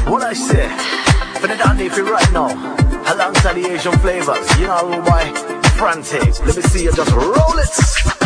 What I say? For the dandy for right now. Alongside the Asian flavors. You know why? Frantic. Let me see you just roll it.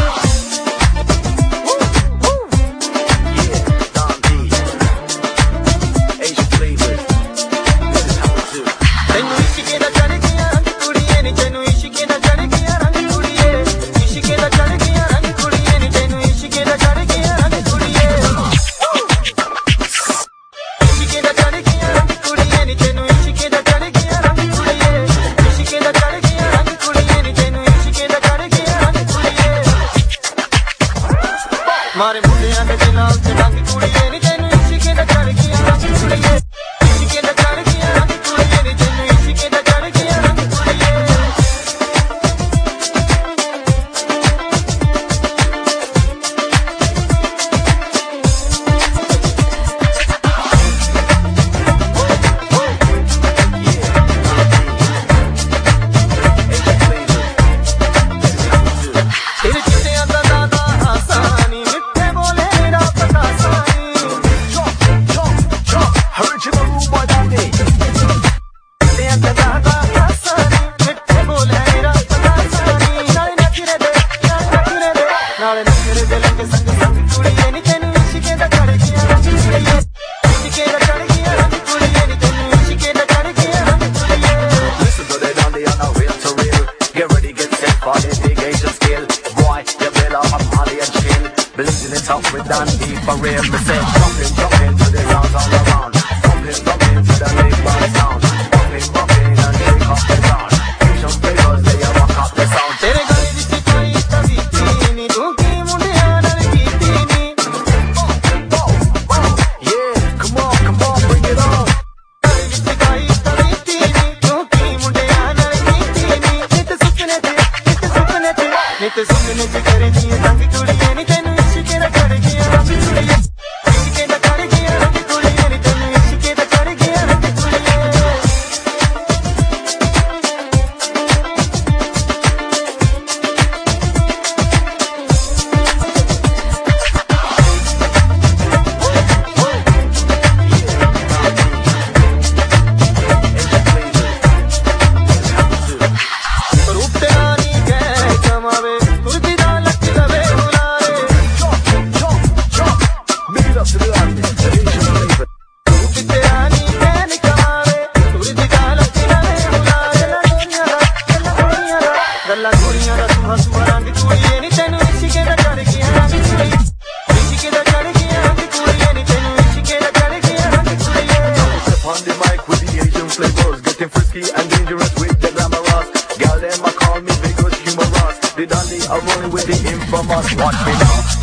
मारे मुंडियां दे नाल ते रंग कुड़िए नी तैनू इश्के दा चढ़ गया रंग कुड़िए इश्के दा चढ़ गया रंग कुड़िए नी तैनू इश्के दा चढ़ गया रंग कुड़िए तेरे चिट्टियां दा दादा आसानी Blazing it up with Dandy for real. Me say jumping, jumping to the sounds all around. Bumping, bumping to the big band sound. Bumping, bumping and shake up the ground. Asian flavors, they rock up the sound. तेरे गाने विच कोई तवीती नी तू की मुंडियां नाल कीती नी. Yeah, come on, bring it on. गाने विच कोई तवीती नी तू की मुंडियां नाल कीती नी. नित सुपने ते करे दी रंग कुड़िए नी तैनू इश्के दा चढ़ गया रंग कुड़िए इश्के दा चढ़ गया रंग कुड़िए नी तैनू इश्के दा चढ़ गया रंग कुड़िए गल्ला कुड़ियां दा तू हंस रंग कुड़िए नी तैनू इश्के दा चढ़ गया रंग कुड़िए इश्के दा चढ़ गया रंग कुड़िए नी तैनू इश्के दा चढ़ गया रंग कुड़िए On the mic with the Asian flavors, getting frisky and dangerous with the glamorous. Girl them a call me because humorous. The dandy are rolling with the infamous. Watch me now.